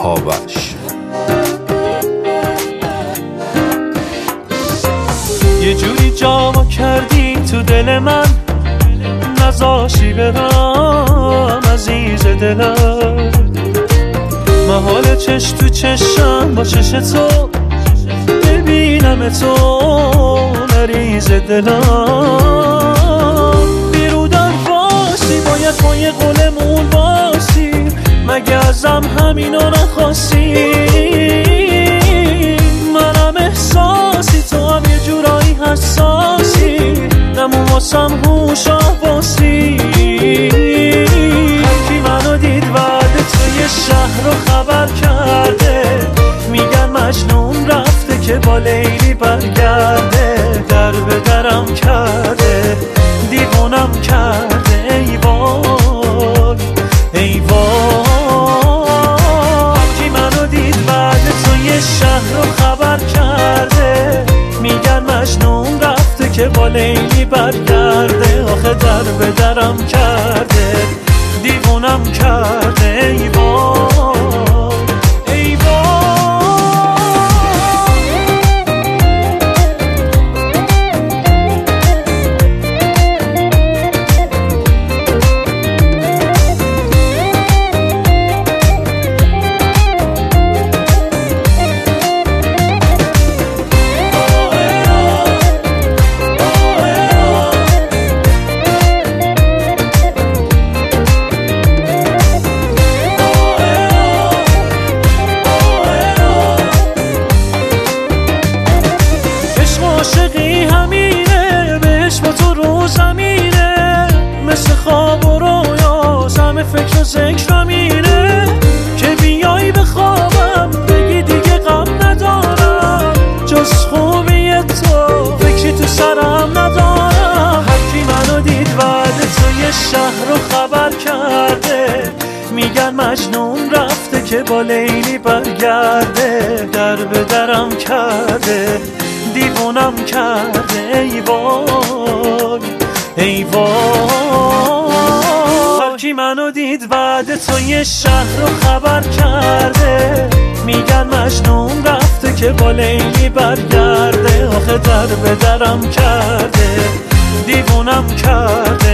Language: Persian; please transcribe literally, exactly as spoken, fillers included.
آوش. یه جوری جا کردی تو دل من، نذاشی برم عزیز دلم. محال چش تو چشم با چش تو ببینم تو نریز دلم. بیرودن باشی باید با یه قولمون باشی، مگه ازم همینو نخواستی؟ منم احساسی تو هم یه جورایی حساسی، نمون واسم هوش آواسی. هرکی منو دید وعده توی شهر رو خبر کرده، میگن مجنون رفته که با لیلی برگرده. در به درم کرده دیوونم کرده، ای وای ای وای. هرکی منو دید وعده توی شهر رو خبر کرده، میگن مجنون رفته که با لیلی برگرده. آخه در به درم کرده دیوونم کرده، ای وای ای وای. عاشقی همینه، بهش با تو رو زمینه، مثل خواب و رویا همه فکر و ذکرم اینه که بیایی به خوابم بگی دیگه غم ندارم، جز خوبی تو فکری تو سرم ندارم. هرکی منو دید وعده توی شهر رو خبر کرده، میگن مجنون رفته که با لیلی برگرده. در به درم کرده دیوونم کرده، ای وای ای وای. هرکی منو دید وعده توی شهر رو خبر کرده، میگن مجنون رفته که با لیلی برگرده. آخه در به درم کرده دیوونم کرده.